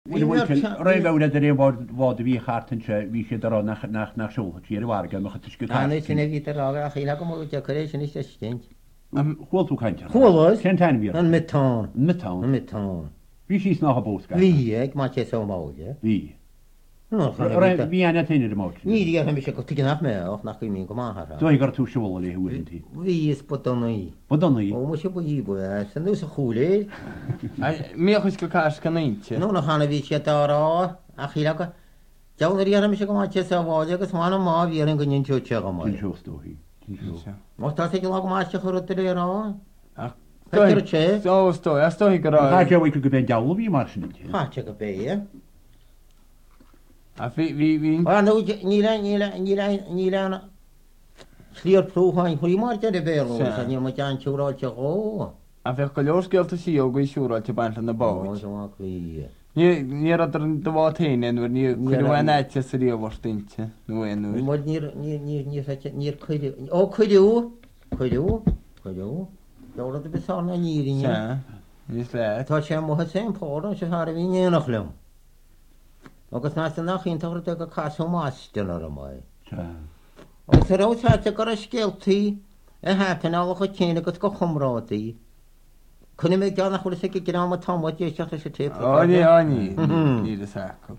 Rwy'n fawr ydyn ni fod fi chart yn fi eisiau daro nach siwl. Ti'n warga, mae'n chyd ysgu cart. Anna sy'n ei fydd yr ag a chi lag o mwyd ac yr eich yn eich ysgynt. Chwyl tŵ caint. Chwyl oes? Cyn tan fi. Yn myton. Myton? Yn myton. Fi sy'n snach o bwys gael. Fi, ag mae ches o mawd, ie? Fi. Fi anna tyn i'r mawd. Ni di gael hym eisiau goftig yn af mewn, nach chi'n mynd gymahar. Dwi'n gar tŵ siwl yn ei hwyr yn ti. Fi ys bodon i. Bodon i? O, mwys i bod i bwyd, sy'n dwi'n sy'n chwli. Mi o'ch ysgol cas gan eintio? No, nach anna fi eisiau dar o, a chi lag o. Jawn yr iarn eisiau gymahar ches o fod, agos ma'n o ma fi ar yn gynny'n tiwtio gymahar. Ti'n siwst o hi. Os da sy'n lag o maes i'ch o'r ydyn o. Sto hi gyda. Ha, jaw eich gyda'n diawl fi mar sy'n ti. Ha, ti'n gyda, ie. A fi... O, no, ni lan... Sli'r plwchain, hwy mar dyn y fel o, sa'n ni'n mynd i'n siwr o'r ti'ch o. A fe'ch golios gael ty si o gwy siwr o'r ti bant yn y bod. O, dwi'n gwi. Ni'r adr yn dyfod hyn enwyr, ni'r cwydwyn eich sy'n rio fos dynti. Nw enwyr. Mod ni'r cwyliw. O, cwyliw. Dawr oedd y bython a nir i ni. Nis le. Ta sian mwha sy'n por o'n sy'n harfi ni yn ochlym. Ogos nas yna chi'n tawr ydych o cas o mastion ar ymwy. Os yr awt at ag ar ysgelti, hapen alwch o tîn agos go chwmrodi. Cwni mi gael na chwrdd sy'n gyda am y tomod eisiau chys y tip. O ni. Ni dy sacw.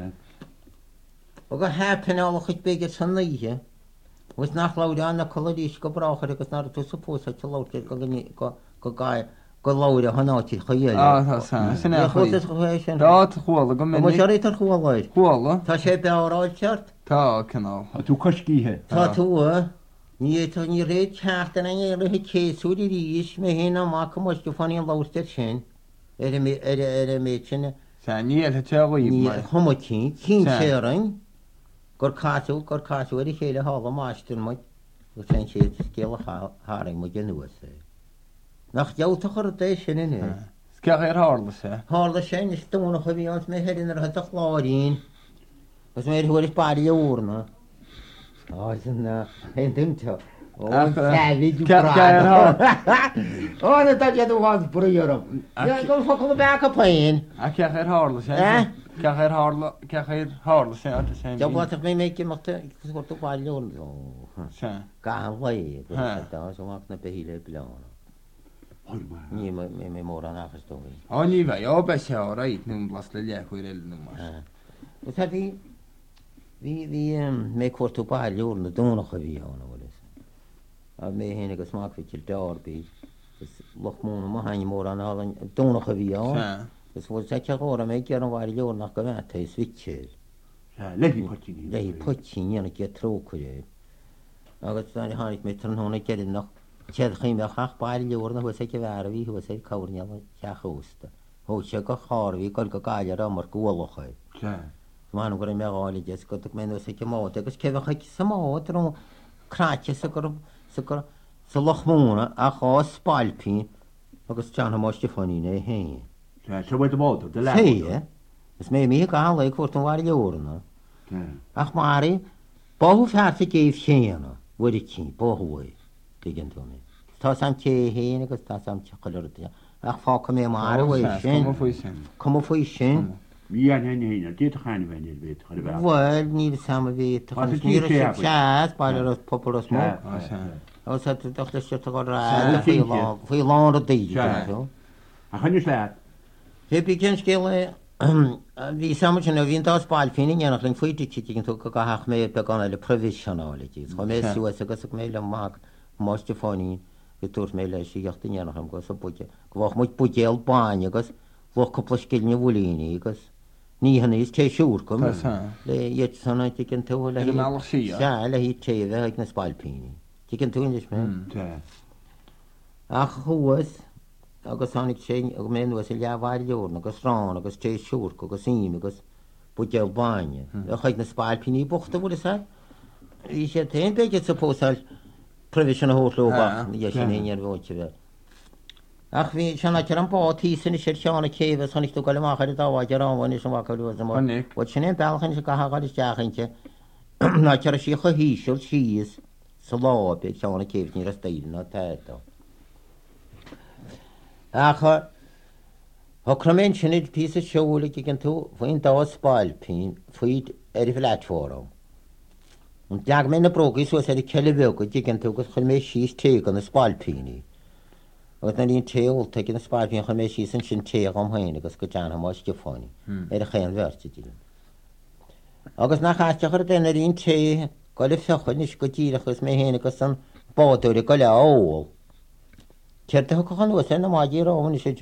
Ogos hapen alwch o beg sy'n neidie. Os nach lawr an na color isgo brachar agos na'r dwi'n suppos at y lawr go gael. Go lawr hwnna ti chwyl. O, sy'n eich chwyl. Da, ty chwyl, go mynd. Mae siar eithaf chwyl oed. Chwyl, o? Ta se bewr oed siart? Ta, cynnal. A tŵ cysgu he? Ta tŵ, ni reid siart yn ei rhaid ceswyd i rys, mae hyn am ac am osgwff o'n i'n lawr styr sy'n. Er y meid sy'n. Sa'n ni eich te o Ni hwm o ti'n serain. Gor casw wedi lleile hol o maastyn mwyd. Gwrta'n sy'n sgil o haring mwyd yn nŵas. Nach jawtach ar y dau sy'n yn e. Sgach e'r harlas e? Harlas sy'n ystwn o'ch fi ond mae hedyn yr hydach lawrin. Os mae'r hwyr eich bari o'r na. O, sy'n na. Hen dim to. O, sefyd yw brad. O, na da jad o wad brwyr o. Ia'n gwrdd ffocl o bach o plain. A cach e'r harlas e? Cach e'r harlas e? Jaw bod a'ch mae'n meig ymwch gwrdd o bari o'r. Gael lai. Gwrdd o wag na behile blawn. Ni mae mor an achos dwi. O ni fe, o beth o rhaid nhw'n blas le liach wy'r el nhw'n mas. Wrth a fi me cwrt o bael yw'r na dŵn o'ch a fi hwn o wylus. A me hyn agos mag fi til dawr bi. Loch mwyn o hain mor an hal dŵn o'ch a fi hwn. Gos fod sa tiach o'r a me gyr o'n wael yw'r nach gyfant a switcher. Lehi potini. Lehi potini yn y gyr tro cwyd. Agos da ni hanig me tryn hwn a gerin nach. Chedd chi mewn chach bael liwr na hwysau gyfer fi, hwysau cawrnial o chach wst. Hwysau go chor fi, gol go gael ar ymwyr gwolwch ei. Mae'n nhw'n gwrdd mewn oed i jes, godwch mewn hwysau gymod. Agos cefach eich symod, rhwng crachau sy'n loch mwyn a cho spalpi. Agos jan hwm oes ffoni neu hyn. So wedi bod o, dy le? Hei, e. Ys mae mi gael ei cwrt yn war liwr na. Ach mari, bo hw ffart y geif chen o, wedi chi, bo hwy. Ta sam te hyn agos ta sam te cholor ydyn. Ach ffoc am ym ar y weisyn. Come o ffwysyn. Mi an hyn hyn, di ydych anna fe ni'r beth. Wel, ni'r sam y fe. Ni'r sias, bael yr pobl os mwg. Os ydych lysio tog o'r rhaid. Fwy lôn o deud. A chyn yw'r slad? Fe byg yn sgil fi sam yn fi'n dos bael ffyn yn ianach lyng ffwyd i ti ti'n tog o gahach me'r begon ale provisional i ti. Cho me'r siwas agos ag meil am mag. Most of funny, the tours may let you get in Yanham goes a budget. Go off much budget banya goes, walk up a skill in Woolini goes. Nihan is te sure come. Yet son I take and tell him all she. Sal he te the like a spalpini. Take and 2 Englishmen. Ach, who was? Augustonic chain of men was a yavar, Auguston, August te sure, Cocosim, August budget banya. The height of spalpini booked the wood is that? He said, 10 pages suppose I'll. Provision o holl o bach, ni eisiau hyn i'r fod ti fel. Ach fi, sian ac yn bod ti sy'n eisiau sian y cefus, hwn i'ch dwi'n gael ymach ar y dawad i'r o'n eisiau wacol i fod ymwyd. Hwnig. Wad sian ein belch yn eisiau gahag ar ysdiach yn ti. Na ti'r eisiau o hysiol sys, sy'n lob i'r sian y cefus ni'r ysdeil na tedo. Ach Hocramen sinnid pí seola gin tú faoin dá spáilpín faoid flatfóró. Deag mé na brogus was celebeh go gin tú gus chun mé síos té an na spáilpíní. Agus na líon téol te na spáilpín chu mé sí san sin té am haine agus go dean más gefáinní a chéan vertidí. Agus nach chaiste chu déna líon té go le fechan is go díachgus mé héna agus san báúir go le óil. Ceirta chuchan was na máidíráhain sé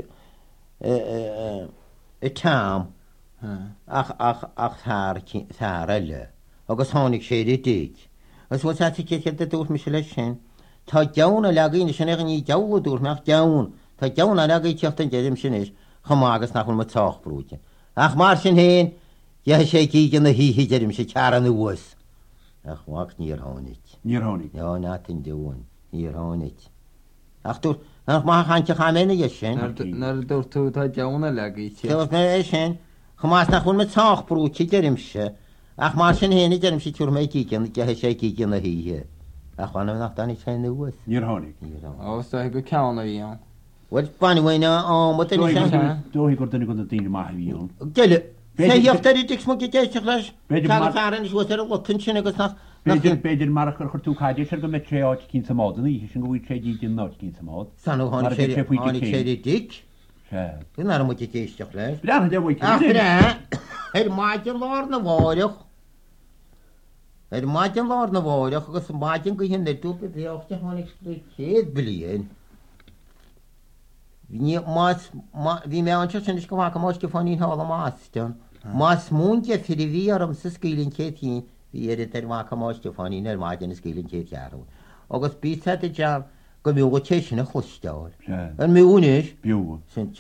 i tám ach thar eile. Agus tháinig sé díig. Agus bhil cé a dúr me se lei sin. Tá deanna legaíine sin ní deha dúr meach deann, Tá deanna legaí teocht an déidir sin is chumá agus nachfuil me táchbrúte. Ach mar sin héin de sé cígan na híhí deirim sé cearan uas. Ach bhaach níor tháinig. Níor tháinig. Já nátain dúin, níor tháinig. Ach tú nach má chainte chaména sin. Nar dúir tú tá deanna legaí te. Tá mé é sin chumás nachfuil me táchbrúte deirim se. Ach mar sin héna deirim sé túr méid cígan de sé cígan na híthe. Ach bhana nach danig sé nuas. Níor tháinig. Ás tá go ceanna bhíon. Bhil banhhaine an Dóí gur duna go a daine mai bhíún. Geile séochttarí dis mu déisteach leis fearan is bhil ar lotin sin agus nach Beidir mar chu tú caiidir se go me sé áit cín sa mád í sin go bhfuil sé dí ná cín sa mád. Sanú hánig sé dic Gu mu déisteach leis. Le de bhfuil Er maidin lár na bháireach. Er maidin lár na bháireach agus maidin go hin dúpa bhéochtta tháinig chéad blion. Bhí mé an sin is go bhha más go fáín hála mástean. Más múnte fi bhí arm sa scílinn chétíín hí ar bhha máiste fáín ar maidin na scílinn chétearú. Agus bí dean go mú go té sin na chuisteáil. An múis bú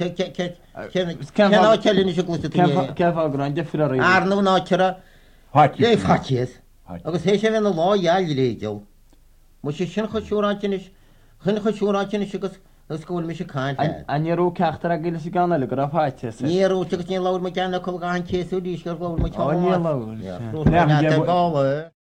ceanlinn se gústa Ceá gran de fi a Arnú náteara lé fatías. Agus hé sé bhena láheal léideil. Mu sé sin chuisiúráis chun chuisiúráis agus scóil me se caiint. Anarú ceachtar a gile ganna le go a fáite. Níarú tugus ní láir me ceanna chuil gáin chéú díos gur bhil me Ní lá. gála.